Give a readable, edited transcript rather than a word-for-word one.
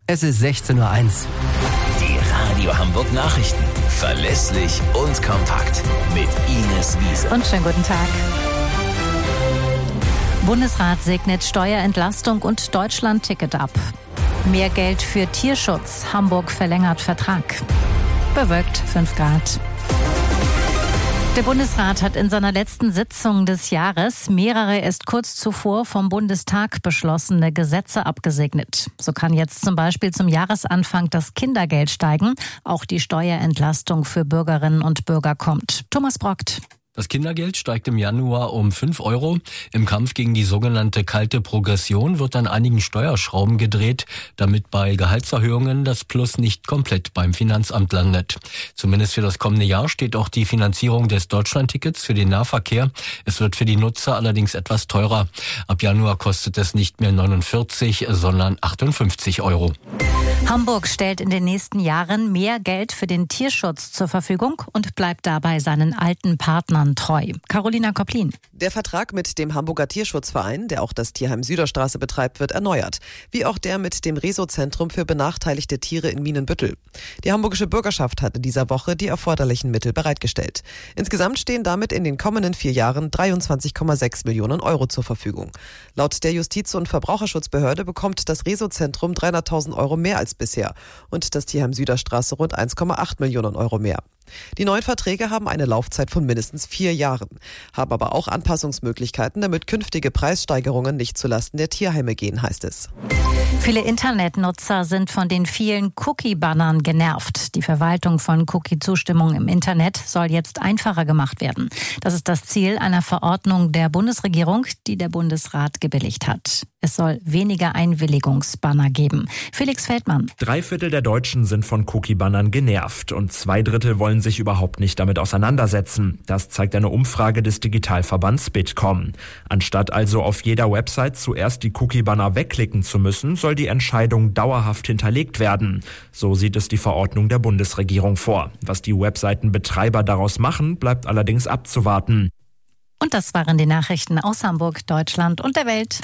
Es ist 16:01 Uhr. Die Radio Hamburg Nachrichten. Verlässlich und kompakt. Mit Ines Wiese. Und schönen guten Tag. Bundesrat segnet Steuerentlastung und Deutschland-Ticket ab. Mehr Geld für Tierschutz. Hamburg verlängert Vertrag. Bewölkt 5 Grad. Der Bundesrat hat in seiner letzten Sitzung des Jahres mehrere erst kurz zuvor vom Bundestag beschlossene Gesetze abgesegnet. So kann jetzt zum Beispiel zum Jahresanfang das Kindergeld steigen. Auch die Steuerentlastung für Bürgerinnen und Bürger kommt. Thomas Brockt. Das Kindergeld steigt im Januar um 5 Euro. Im Kampf gegen die sogenannte kalte Progression wird an einigen Steuerschrauben gedreht, damit bei Gehaltserhöhungen das Plus nicht komplett beim Finanzamt landet. Zumindest für das kommende Jahr steht auch die Finanzierung des Deutschlandtickets für den Nahverkehr. Es wird für die Nutzer allerdings etwas teurer. Ab Januar kostet es nicht mehr 49, sondern 58 Euro. Hamburg stellt in den nächsten Jahren mehr Geld für den Tierschutz zur Verfügung und bleibt dabei seinen alten Partnern treu. Carolina Kopplin. Der Vertrag mit dem Hamburger Tierschutzverein, der auch das Tierheim Süderstraße betreibt, wird erneuert. Wie auch der mit dem Reso-Zentrum für benachteiligte Tiere in Mienenbüttel. Die hamburgische Bürgerschaft hat in dieser Woche die erforderlichen Mittel bereitgestellt. Insgesamt stehen damit in den kommenden 4 Jahren 23,6 Millionen Euro zur Verfügung. Laut der Justiz- und Verbraucherschutzbehörde bekommt das Reso-Zentrum 300.000 Euro mehr als bisher und das Tierheim Süderstraße rund 1,8 Millionen Euro mehr. Die neuen Verträge haben eine Laufzeit von mindestens 4 Jahren, haben aber auch Anpassungsmöglichkeiten, damit künftige Preissteigerungen nicht zulasten der Tierheime gehen, heißt es. Viele Internetnutzer sind von den vielen Cookie-Bannern genervt. Die Verwaltung von Cookie-Zustimmung im Internet soll jetzt einfacher gemacht werden. Das ist das Ziel einer Verordnung der Bundesregierung, die der Bundesrat gebilligt hat. Es soll weniger Einwilligungsbanner geben. Felix Feldmann. 3/4 der Deutschen sind von Cookie-Bannern genervt und 2/3 wollen sich überhaupt nicht damit auseinandersetzen. Das zeigt eine Umfrage des Digitalverbands Bitkom. Anstatt also auf jeder Website zuerst die Cookie-Banner wegklicken zu müssen, soll die Entscheidung dauerhaft hinterlegt werden. So sieht es die Verordnung der Bundesregierung vor. Was die Webseitenbetreiber daraus machen, bleibt allerdings abzuwarten. Und das waren die Nachrichten aus Hamburg, Deutschland und der Welt.